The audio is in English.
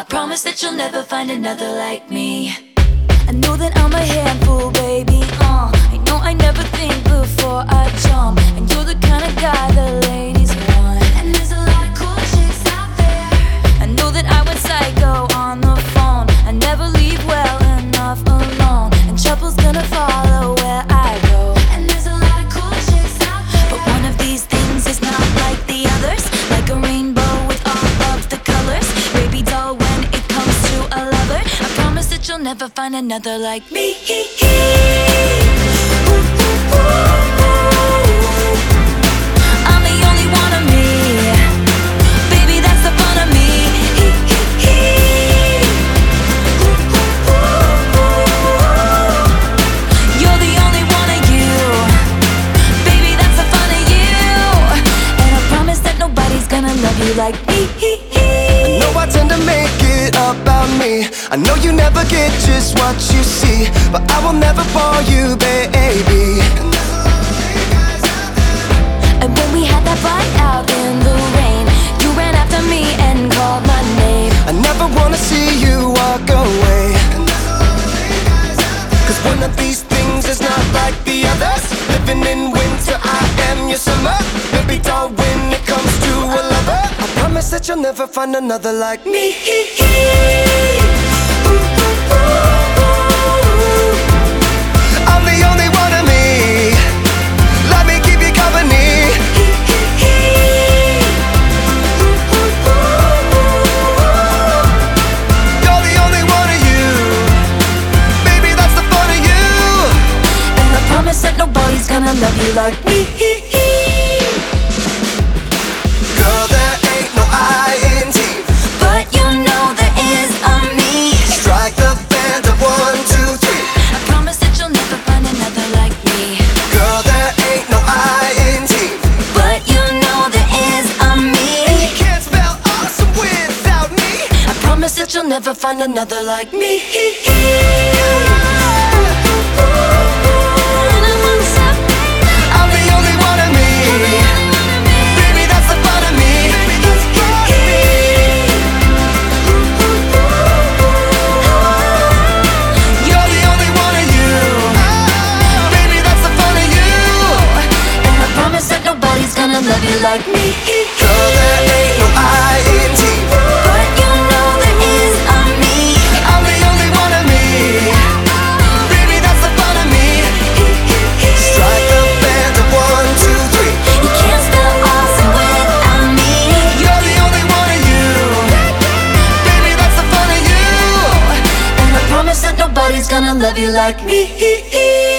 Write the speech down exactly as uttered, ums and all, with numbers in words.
promise that you'll never find another like me. I know that I'm a handful, baby, uh I know I never think before I jump, and you're the kind of guy the ladies want. And there's a lot of cool chicks out there. I know that I went psycho on the phone. I never leave well enough alone, and trouble's gonna follow where I go. And there's a lot of cool chicks out there, but one of these things is not like the others. Like a rainbow with all of the colors, baby doll, when it comes to a lover, I promise that you'll never find another like me. Ooh, ooh, ooh, ooh. I'm the only one of me, baby, that's the fun of me. Ooh, ooh, ooh, ooh. You're the only one of you, baby, that's the fun of you. And I promise that nobody's gonna love you like me. I know I tend to make it about me. I know you never get just what you see, but I will never bore you, baby. And when we had that fight out in the rain, you ran after me and called my name. I never wanna see you walk away, cause one of these things is not like the others. Living in winter, I am your summer. Baby doll, when it comes to a lover, I promise that you'll never find another like me. Ooh, ooh, ooh, ooh. I'm the only one of me, let me keep you company. Ooh, ooh, ooh, ooh. You're the only one of you, baby, that's the fun of you. And I promise that nobody's gonna love you like me. Girl, there ain't no I in team, But you know there is a me. strike the band of one, two, three. I promise that you'll never find another like me. Girl, there ain't no I in team, But you know there is a you me. can't spell awesome without me. I promise that you'll never find another like me. I'm the only one of me, baby, that's the fun of me. You're the only one of you, baby, that's the fun of you. And I promise that nobody's gonna love you like me. Girl, there ain't no I in team, But you know there is a me. I'm the only one of me, baby, that's the fun of me. Strike the band of one, two, three. You can't spell awesome without me. You're the only one of you, baby, that's the fun of you. And I promise that nobody's gonna love you like me.